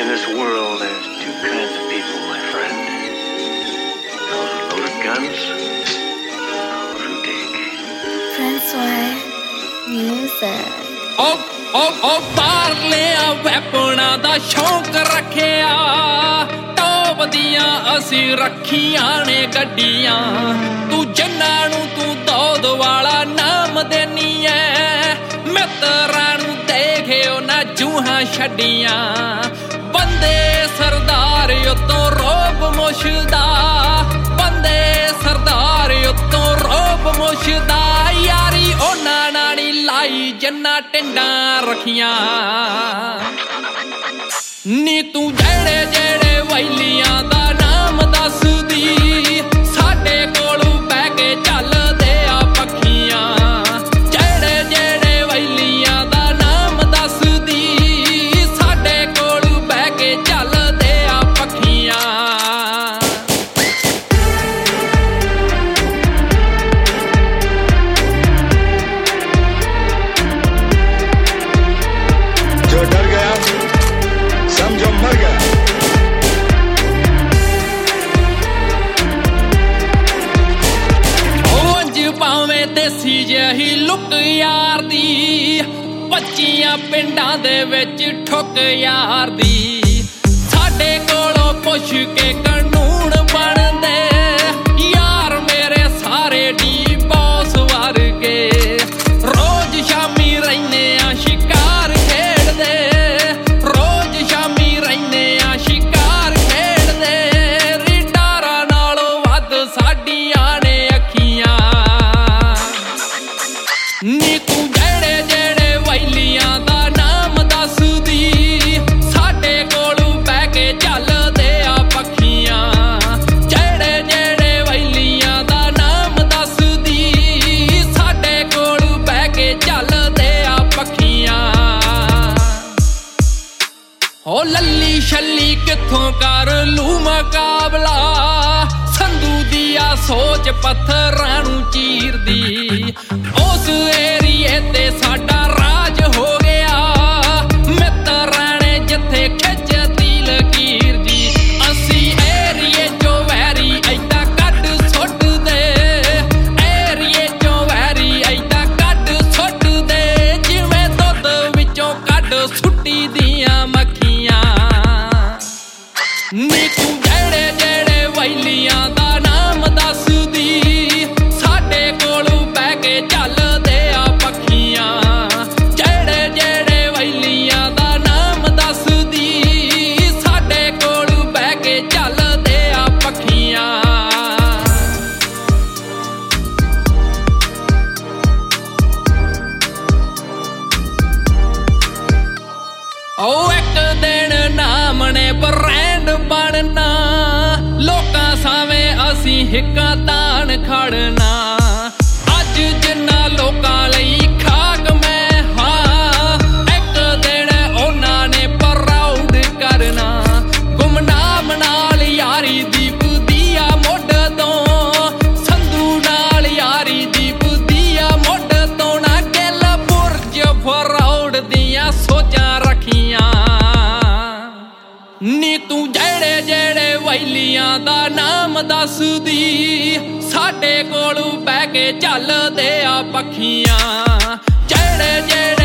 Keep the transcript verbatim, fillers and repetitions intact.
In this world, there's two kinds of people, my friend. Those with loaded guns, those who dig. Francois Music. Oh, oh, oh, ਬਾਹਰ ਲਿਆ ਵੈਪਨਾਂ ਦਾ ਸ਼ੌਂਕ ਰੱਖਿਆ, top ਦੀਆਂ ਅਸੀਂ ਰੱਖੀਆਂ ਨੇ ਗੱਡੀਆਂ। ਤੂੰ ਜਿੰਨਾਂ ਨੂੰ ਤੂੰ ਦੌਦ ਵਾਲਾ ਨਾਮ ਦੇਨੀ ਐ, ਮਿੱਤਰਾਂ ਨੂੰ ਦੇਖੇ ਉਹਨਾਂ ਜੂਹਾਂ ਛੱਡੀਆਂ। ਬੰਦੇ ਸਰਦਾਰ ਉੱਤੋਂ ਰੋਬ ਮੁਸ਼ਦਾ, ਬੰਦੇ ਸਰਦਾਰ ਉੱਤੋਂ ਰੋਬ ਮੁਸ਼ਦਾ। ਯਾਰੀ ਉਹਨਾਂ ਨਾਲ ਨੀ ਲਾਈ ਜਿੰਨਾ ਟਿੰਡਾਂ ਰੱਖੀਆਂ ਨੀ। ਤੂੰ ਜਿਹੜੇ ਜਿਹੜੇ ਵੈਲੀਆਂ ਦਾ ਨਾਮ ਦੱਸਦੀ, ਸਾਡੇ ਕੋਲ ਬਹਿ ਕੇ ਚੱਲਦੇ ਆ ਪੱਖੀਆਂ। ਜਿਹੜੇ ਜਿਹੜੇ ਵੈਲੀਆਂ ਦਾ ਨਾਮ ਦੱਸਦੀ, ਸਾਡੇ ਕੋਲ ਬਹਿ ਕੇ ਚੱਲਦੇ ਆ ਪੱਖੀਆਂ। जो डर गया समझो मर गया। ਉਂਝ ਭਾਵੇਂ ਦੇਸੀ ਜਿਹੀ ਲੁੱਕ ਯਾਰ ਦੀ, ਪੱਚੀਆਂ ਪਿੰਡਾਂ ਦੇ ਵਿੱਚ ਠੁੱਕ ਯਾਰ ਦੀ। ਸਾਡੇ ਕੋਲੋਂ ਪੁੱਛ ਕੇ ਕਾਨੂੰਨ ਬਣਦੇ, ਯਾਰ ਮੇਰੇ ਸਾਰੇ ਡੀ ਬੌਸ ਵਰਗੇ। ਰੋਜ਼ ਸ਼ਾਮੀ ਰਹਿੰਦੇ ਆ ਸ਼ਿਕਾਰ ਖੇਡਦੇ, ਰੋਜ਼ ਸ਼ਾਮੀ ਰਹਿੰਦੇ ਆ ਸ਼ਿਕਾਰ ਖੇਡਦੇ। ਰਿਡਾਰਾਂ ਨਾਲੋਂ ਵੱਧ ਸਾਡੀਆਂ ਨੇ ਅੱਖੀਆਂ ਨੀ। ਤੂੰ ਜਿਹੜੇ ਜਿਹੜੇ ਵੈਲੀਆਂ ਦਾ ਨਾਮ ਦੱਸਦੀ, ਸਾਡੇ ਕੋਲ ਬਹਿ ਕੇ ਚੱਲਦੇ ਆ ਪੱਖੀਆਂ। ਜਿਹੜੇ ਜਿਹੜੇ ਵੈਲੀਆਂ ਦਾ ਨਾਮ ਦੱਸਦੀ, ਸਾਡੇ ਕੋਲ ਬਹਿ ਕੇ ਚੱਲਦੇ ਆ ਪੱਖੀਆਂ। ਹੋ ਲੱਲੀ ਛੱਲੀ ਕਿੱਥੋਂ ਕਰ ਲੂ ਮੁਕਾਬਲਾ, ਸੰਧੂ ਦੀ ਆ ਸੋਚ ਪੱਥਰਾਂ ਨੂੰ ਚੀਰਦੀ। ਉਸ ਏਰੀਏ ਤੇ ਸਾਡਾ ਰਾਜ ਹੋ ਗਿਆ, ਮਿੱਤਰਾਂ ਨੇ ਜਿੱਥੇ ਖਿੱਚਤੀ ਲਕੀਰ ਜੀ। ਅਸੀਂ ਏਰੀਏ ਚੋਂ ਵੈਰੀ ਏਦਾਂ ਕੱਢ ਸੁੱਟਦੇ, ਏਰੀਏ ਚੋਂ ਵੈਰੀ ਏਦਾਂ ਕੱਢ ਸੁੱਟਦੇ, ਜਿਵੇਂ ਦੁੱਧ ਵਿੱਚੋਂ ਕੱਢ ਸੁੱਟੀ ਦੀਆਂ ਮੱਖੀਆਂ ਨੀ। ਤੂੰ ਜਿਹੜੇ ਜਿਹੜੇ ਵੈਲੀਆਂ ਦਾ ਨਾਮ ਦੱਸਦੀ, ਸਾਡੇ ਕੋਲ ਬਹਿ ਕੇ ਚੱਲਦੇ ਆ ਪੱਖੀਆਂ। ਜਿਹੜੇ ਜਿਹੜੇ ਵੈਲੀਆਂ ਦਾ ਨਾਮ ਦੱਸਦੀ, ਸਾਡੇ ਕੋਲ ਬਹਿ ਕੇ ਚੱਲਦੇ ਆ ਪੱਖੀਆਂ। ਓ ਇੱਕ ਦਿਨ ਨਾਮ ਨੇ ਬ੍ਰਾਂਡ ਬਣਨਾ, ਲੋਕਾਂ ਸਾਵੇਂ ਅਸੀਂ ਹਿੱਕਾਂ ਤਾਣ ਖੜਨਾ। ਅੱਜ ਜਿੰਨਾ ਲੋਕਾਂ ਲਈ ਖਾਕ ਮੈਂ ਹਾਂ, ਇੱਕ ਦਿਨ ਉਹਨਾਂ ਨੇ ਪ੍ਰਾਊਡ ਕਰਨਾ। ਗੁਮਨਾਮ ਨਾਲ ਯਾਰੀ ਦੀਪਦੀ ਆ ਮੁੱਢ ਤੋਂ, ਸੰਧੂ ਨਾਲ ਯਾਰੀ ਦੀਪਦੀ ਆ ਮੁੱਢ ਤੋਂ। ਨਾ ਗਿੱਲ ਬੁਰਜ ਪ੍ਰਾਊਡ ਦੀਆਂ ਸੋਚਾਂ ਰੱਖੀਆਂ ਨੀ। ਤੂੰ ਜਿਹੜੇ ਜਿਹੜੇ ਵੈਲੀਆਂ ਦਾ ਨਾਮ ਦੱਸਦੀ, ਸਾਡੇ ਕੋਲ ਬਹਿ ਕੇ ਚੱਲਦੇ ਆ ਪੱਖੀਆਂ। ਜਿਹੜੇ ਜਿਹੜੇ